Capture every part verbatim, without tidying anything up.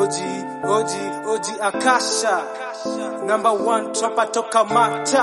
Oji, Oji, Oji Akasha, number one trapper toka Mata.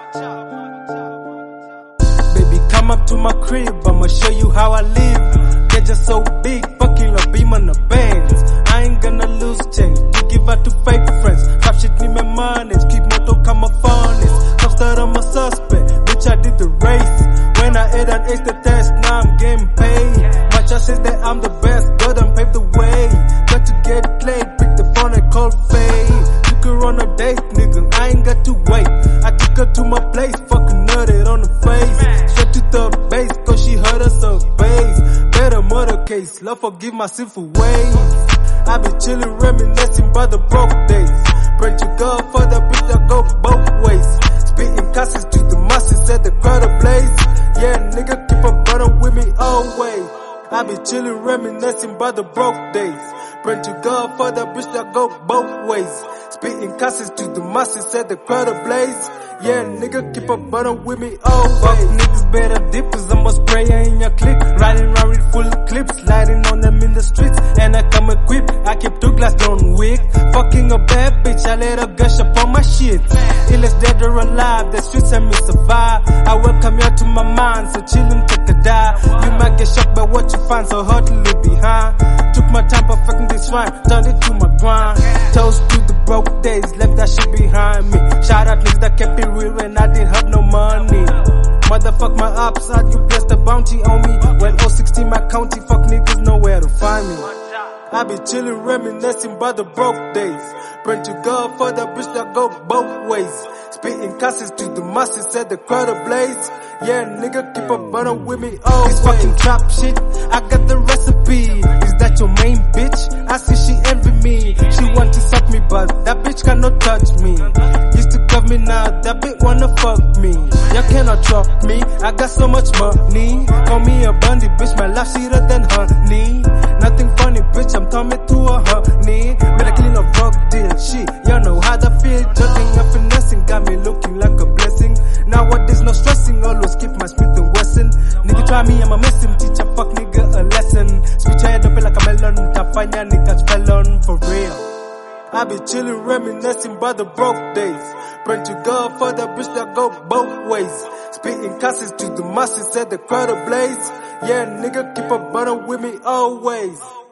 Baby, come up to my crib, I'ma show you how I live. Get just so big, fucking a beam on the bands. I ain't gonna lose change to give out to fake friends. Crap shit need my money, keep moto kama furnace. Cops that I'm a suspect, bitch I did the race. When I ate and ace the test, now I'm getting paid. My chest says that I'm the best, God and pave the way. Got to get played, pick the phone and call fade. Took her on a date, nigga, I ain't got to wait. I took her to my place, fucking nutted on the face. Straight to the base, cause she heard us a bass. Better murder case, Lord forgive my sinful ways. I been chillin', reminiscing by the broke days. Pray to God for the bitch that go both ways. Spitting classes to the masses, set the crowd ablaze. Yeah, nigga, keep a butter with me always. I be chillin', reminiscing by the broke days. Pray to God for the bitch that go both ways. Spitting classes to the masses, set the crowd ablaze. Yeah, nigga, keep a butter with me always. Fuck niggas better dip, cause I'm a sprayer in your clique. Riding around with full of clips, lighting on them in the streets. And I come equipped, I keep two glass don't wick. Fucking a bad bitch, I let her gush up on my shit. Illest dead or alive, the streets and me survive. I welcome you to my mind, so chillin' take a dive. You might get shocked by what you find, so hard to leave behind. Took my time perfecting this rhyme, turned it to my grind. Toast to the broke days, left that shit behind me. Shout out niggas that kept it real when I didn't have no money. Motherfuck my upside, you bless the bounty on me. When oh sixteen my county, fuck niggas know where to find me. I be chillin', reminiscing by the broke days. Pray to God for the bitch that go both ways. Spitting classes to the masses, set the crowd ablaze. Yeah, nigga, keep a butter with me always. This fucking trap shit, I got the recipe. Is that your main bitch? I see she envy me. She want to suck me, but that bitch cannot touch me. Used to cuff me, now that bitch wanna fuck me. You cannot trust me, I got so much money. Call me a bundy, bitch, my life sweeter than honey. Nothing funny, bitch, I'm turning to a honey. Better clean up drug deal, shit, you know how that feel. Juggling and finessing, got me looking like a blessing. Nowadays no stressing, always keep my Smith and Wesson. Nigga try me, I'ma mess him, teach a fuck nigga a lesson. Speech your head up like a melon, tafanya niggas felon, for real. I be chillin', reminiscing by the broke days. Pray to God for the bitch that go both ways. Spitting classes to the masses, set the crowd ablaze. Yeah, nigga, keep a butter with me always.